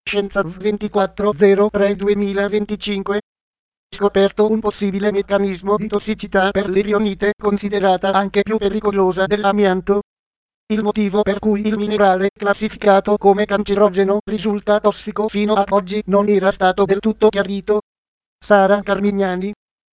Scienza 2403-2025. Scoperto un possibile meccanismo di tossicità per l'irionite, considerata anche più pericolosa dell'amianto. Il motivo per cui il minerale, classificato come cancerogeno, risulta tossico fino ad oggi non era stato del tutto chiarito. Sara Carmignani.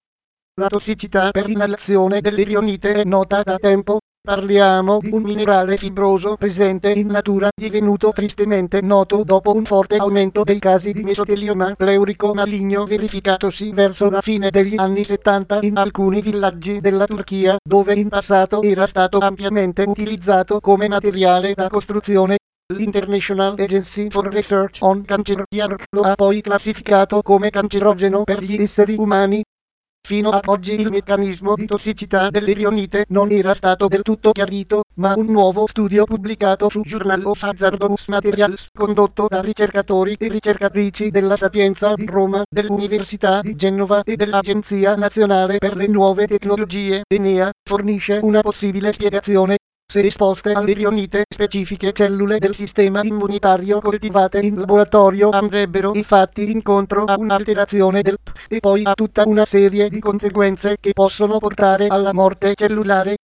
La tossicità per inalazione dell'irionite è nota da tempo. Parliamo di un minerale fibroso presente in natura, divenuto tristemente noto dopo un forte aumento dei casi di mesotelioma pleurico maligno verificatosi verso la fine degli anni 70 in alcuni villaggi della Turchia, dove in passato era stato ampiamente utilizzato come materiale da costruzione. L'International Agency for Research on Cancer (IARC) lo ha poi classificato come cancerogeno per gli esseri umani. Fino ad oggi il meccanismo di tossicità dell'irionite non era stato del tutto chiarito, ma un nuovo studio pubblicato su Journal of Hazardous Materials, condotto da ricercatori e ricercatrici della Sapienza di Roma, dell'Università di Genova e dell'Agenzia Nazionale per le Nuove Tecnologie, ENEA, fornisce una possibile spiegazione. Se esposte all'irionite, specifiche cellule del sistema immunitario coltivate in laboratorio andrebbero infatti incontro a un'alterazione del P e poi a tutta una serie di conseguenze che possono portare alla morte cellulare.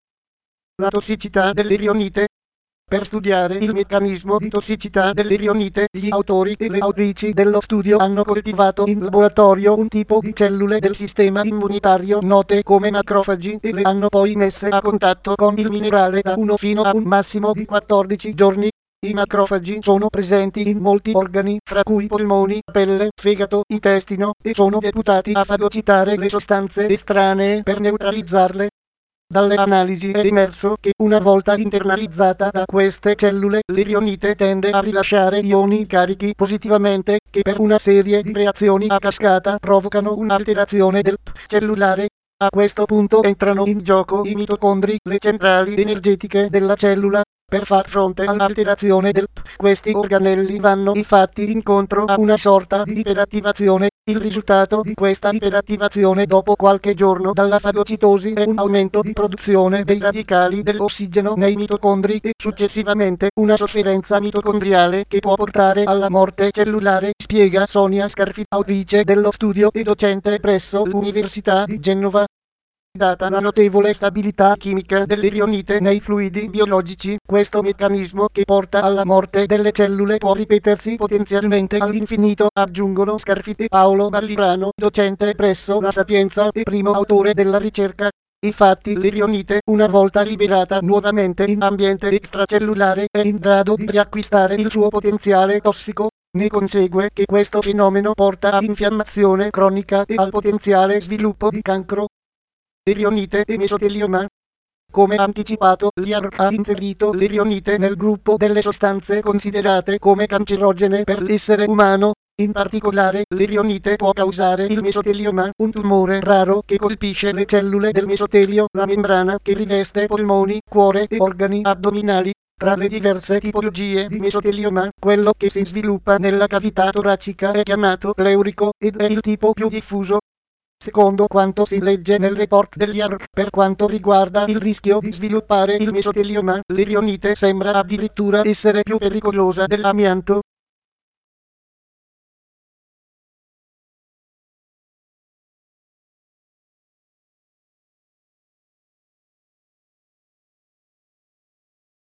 La tossicità dell'irionite. Per studiare il meccanismo di tossicità dell'irionite, gli autori e le autrici dello studio hanno coltivato in laboratorio un tipo di cellule del sistema immunitario note come macrofagi e le hanno poi messe a contatto con il minerale da 1 fino a un massimo di 14 giorni. I macrofagi sono presenti in molti organi, fra cui polmoni, pelle, fegato, intestino, e sono deputati a fagocitare le sostanze estranee per neutralizzarle. Dalle analisi è emerso che una volta internalizzata da queste cellule, l'irionite tende a rilasciare ioni carichi positivamente, che per una serie di reazioni a cascata provocano un'alterazione del P cellulare. A questo punto entrano in gioco i mitocondri, le centrali energetiche della cellula. Per far fronte all'alterazione del P, questi organelli vanno infatti incontro a una sorta di iperattivazione. Il risultato di questa iperattivazione dopo qualche giorno dalla fagocitosi è un aumento di produzione dei radicali dell'ossigeno nei mitocondri e successivamente una sofferenza mitocondriale che può portare alla morte cellulare, spiega Sonia Scarfi, autrice dello studio e docente presso l'Università di Genova. Data la notevole stabilità chimica dell'irionite nei fluidi biologici, questo meccanismo che porta alla morte delle cellule può ripetersi potenzialmente all'infinito, aggiungono Scarfi e Paolo Ballirano, docente presso la Sapienza e primo autore della ricerca. Infatti l'irionite, una volta liberata nuovamente in ambiente extracellulare, è in grado di riacquistare il suo potenziale tossico. Ne consegue che questo fenomeno porta a infiammazione cronica e al potenziale sviluppo di cancro. Irionite e mesotelioma. Come anticipato, l'IARC ha inserito l'irionite nel gruppo delle sostanze considerate come cancerogene per l'essere umano. In particolare, l'irionite può causare il mesotelioma, un tumore raro che colpisce le cellule del mesotelio, la membrana che riveste polmoni, cuore e organi addominali. Tra le diverse tipologie di mesotelioma, quello che si sviluppa nella cavità toracica è chiamato pleurico ed è il tipo più diffuso. Secondo quanto si legge nel report dell'IARC, per quanto riguarda il rischio di sviluppare il mesotelioma, l'irionite sembra addirittura essere più pericolosa dell'amianto.